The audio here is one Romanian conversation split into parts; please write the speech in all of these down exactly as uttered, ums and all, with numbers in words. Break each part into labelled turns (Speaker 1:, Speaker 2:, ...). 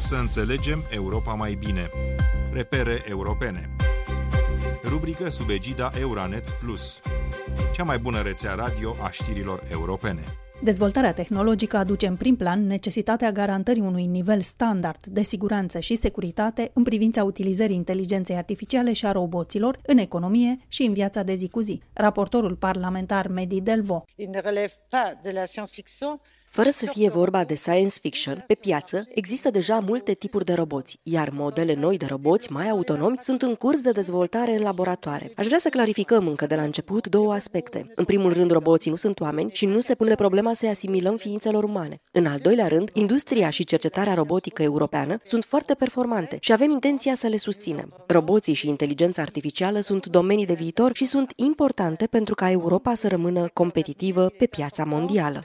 Speaker 1: Să înțelegem Europa mai bine. Repere europene. Rubrică sub egida Euranet Plus. Cea mai bună rețea radio a știrilor europene.
Speaker 2: Dezvoltarea tehnologică aduce în prim plan necesitatea garantării unui nivel standard de siguranță și securitate în privința utilizării inteligenței artificiale și a roboților în economie și în viața de zi cu zi. Raportorul parlamentar Mehdi Delvaux.
Speaker 3: Fără să fie vorba de science fiction, pe piață există deja multe tipuri de roboți, iar modele noi de roboți mai autonomi sunt în curs de dezvoltare în laboratoare. Aș vrea să clarificăm încă de la început două aspecte. În primul rând, roboții nu sunt oameni și nu se pune problema să-i asimilăm ființelor umane. În al doilea rând, industria și cercetarea robotică europeană sunt foarte performante și avem intenția să le susținem. Roboții și inteligența artificială sunt domenii de viitor și sunt importante pentru ca Europa să rămână competitivă pe piața mondială.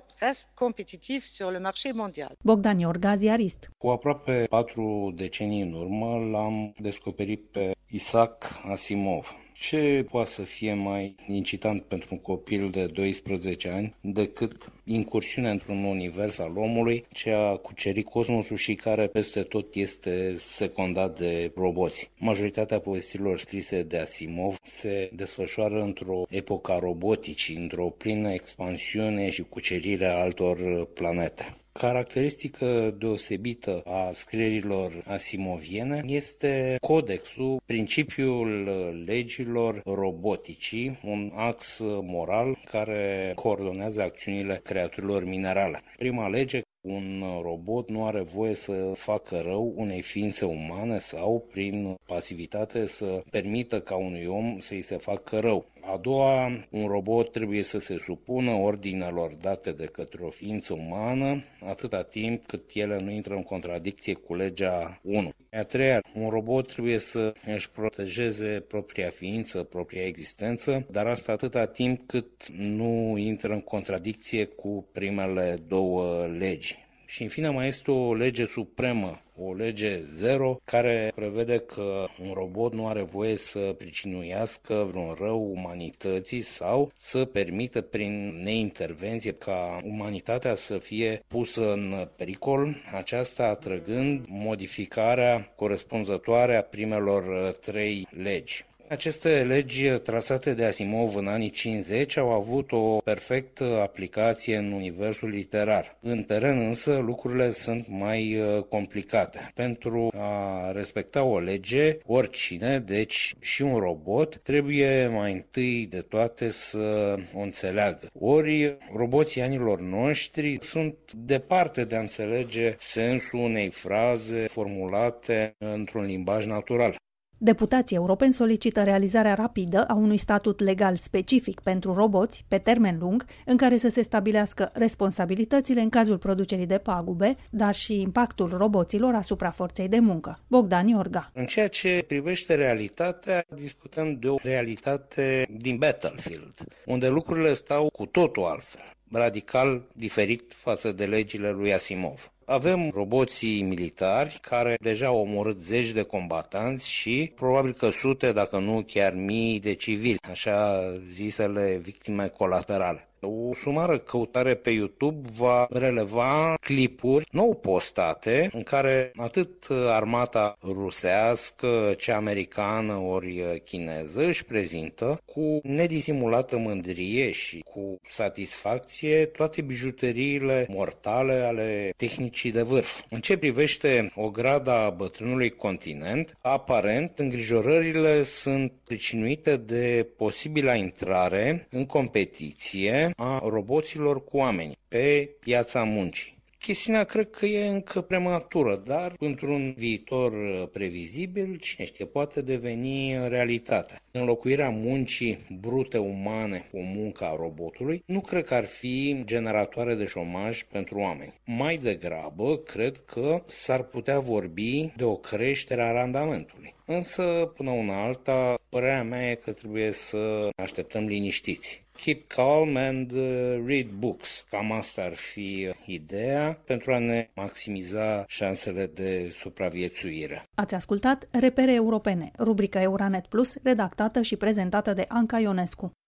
Speaker 4: competitiv sur le marché mondial.
Speaker 2: Bogdan Iorga, ziarist.
Speaker 5: Cu aproape patru decenii în urmă l-am descoperit pe Isaac Asimov. Ce poate să fie mai incitant pentru un copil de doisprezece ani decât incursiunea într-un univers al omului, ce a cucerit cosmosul și care peste tot este secundat de roboți. Majoritatea povestirilor scrise de Asimov se desfășoară într-o epocă a roboticii, într-o plină expansiune și cucerire a altor planete. Caracteristică deosebită a scrierilor asimoviene este codexul, principiul legilor roboticii, un ax moral care coordonează acțiunile creaturilor minerale. Prima lege: un robot nu are voie să facă rău unei ființe umane sau, prin pasivitate, să permită ca unui om să-i se facă rău. A doua, un robot trebuie să se supună ordinelor date de către o ființă umană, atâta timp cât ele nu intră în contradicție cu legea unu. A treia, un robot trebuie să își protejeze propria ființă, propria existență, dar asta atâta timp cât nu intră în contradicție cu primele două legi. Și în fine mai este o lege supremă, o lege zero, care prevede că un robot nu are voie să pricinuiască vreun rău umanității sau să permită prin neintervenție ca umanitatea să fie pusă în pericol, aceasta atrăgând modificarea corespunzătoare a primelor trei legi. Aceste legi trasate de Asimov în anii cincizeci au avut o perfectă aplicație în universul literar. În teren însă lucrurile sunt mai complicate. Pentru a respecta o lege, oricine, deci și un robot, trebuie mai întâi de toate să o înțeleagă. Ori roboții anilor noștri sunt departe de a înțelege sensul unei fraze formulate într-un limbaj natural.
Speaker 2: Deputații europeni solicită realizarea rapidă a unui statut legal specific pentru roboți, pe termen lung, în care să se stabilească responsabilitățile în cazul producerii de pagube, dar și impactul roboților asupra forței de muncă. Bogdan Iorga.
Speaker 5: În ceea ce privește realitatea, discutăm de o realitate din Battlefield, unde lucrurile stau cu totul altfel, radical diferit față de legile lui Asimov. Avem roboții militari care deja au omorât zeci de combatanți și probabil că sute, dacă nu chiar mii de civili, așa zisele victime colaterale. O sumară căutare pe YouTube va releva clipuri nou postate în care atât armata rusească, cea americană ori chineză își prezintă cu nedisimulată mândrie și cu satisfacție toate bijuteriile mortale ale tehnicii de vârf. În ce privește ograda bătrânului continent, aparent îngrijorările sunt pricinuite de posibila intrare în competiție a roboților cu oameni pe piața muncii. Chestiunea cred că e încă prematură, dar într-un viitor previzibil, cine știe, poate deveni realitate. Înlocuirea muncii brute umane cu munca a robotului nu cred că ar fi generatoare de șomaj pentru oameni. Mai degrabă, cred că s-ar putea vorbi de o creștere a randamentului. Însă, până una alta, părerea mea e că trebuie să așteptăm liniștiți. Keep calm and read books. Cam asta ar fi ideea pentru a ne maximiza șansele de supraviețuire.
Speaker 2: Ați ascultat Repere Europene, rubrica Euranet Plus, redactată și prezentată de Anca Ionescu.